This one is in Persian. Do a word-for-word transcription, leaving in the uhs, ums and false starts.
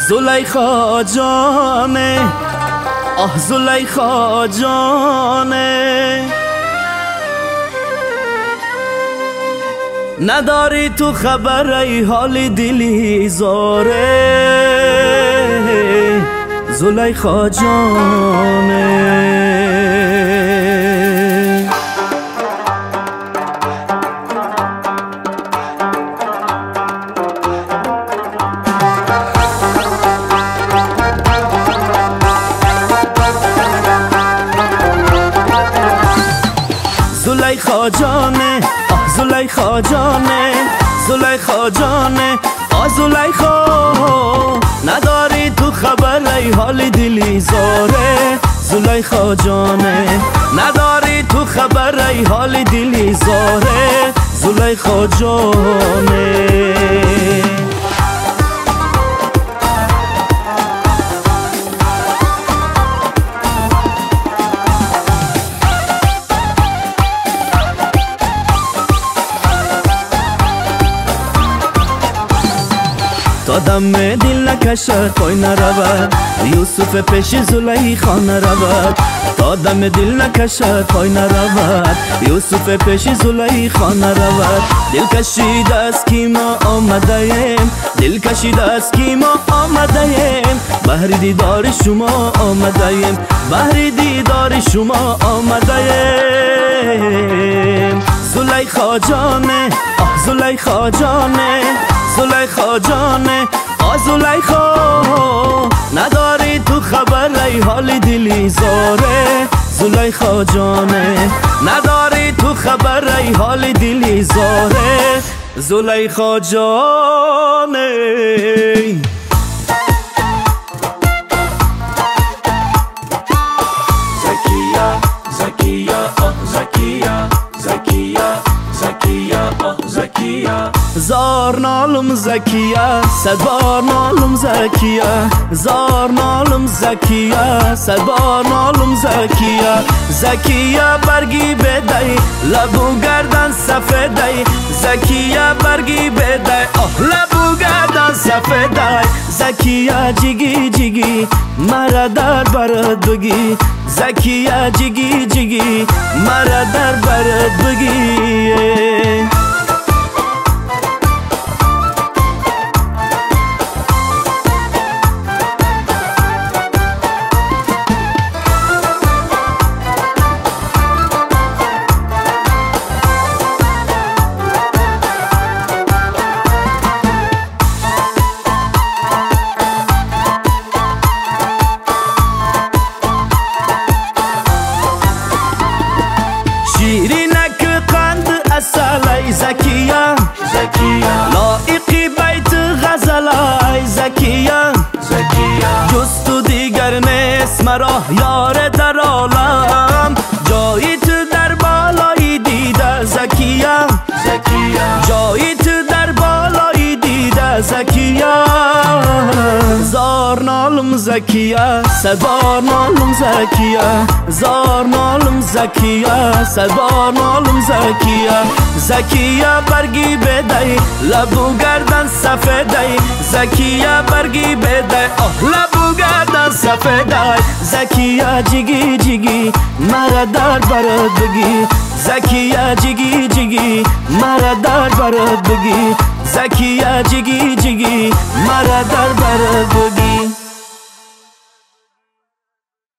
زلیخا جانه، آه زلیخا جانه، نداری تو خبر ای حال دلی زاره. زلیخا جانه، زلیخا جانه، آه زلیخا جانه، زلیخا جانه، آه زلیخا، نداری تو خبر ای حال دلی زاره. زلیخا جانه، نداری تو خبر ای حال دلی زاره. زلیخا جانه، تا دم دل نکشد پای نرود، یوسف پیش زلیخا نرود. تا دم دل نکشد پای نرود، یوسف پیش زلیخا نرود. دل کشیده است که ما آمده ایم، دل کشیده است که ما آمده ایم، بهر دیدار شما آمده ایم، بهر دیدار شما آمده ایم. زلیخا جانه، آه زلیخا جانه، زلیخا جانه، آه زلیخا، نداری تو خبر ای حال دلی زاره. زلیخا جانه، نداری تو خبر ای حال دلی زاره. زلیخا جانه، زکیه زکیه آه زکیه، زکیه زکیه آه زکیه. زار نالم زکیه، صد بار نالم زکیه، زار نالم زکیه، صد بار نالم زکیه. زکیه برگی بدهی لبو گردن سفیدی، زکیه برگی بدهی آه لبو گردن سفیدی. زکیه جیگی جیگی مرا در برد بگی، زکیه جیگی جیگی مرا در برد بگی. شیرینک قند اصلای زکیه، زکیه لایقی بیت غزلای زکیه، زکیه جز تو دیگر نیست مرا یار در عالم، جایی تو در بالای دیده زکیه، زکیه جایی تو در بالای دیده زکیه. زار نالم زکیه، صد بار نالم زکیه، زار نالم زکیه، صد بار نالم زکیه. زکیه برگی بدهی لبو گردن سفیدی، زکیه برگی بدهی آه لبو گردن سفیدی. زکیه جیگی جیگی مرا در برد بگی، زکیه جیگی جیگی مرا در برد بگی، زکیه جیگی جیگی مرا در برد بگی.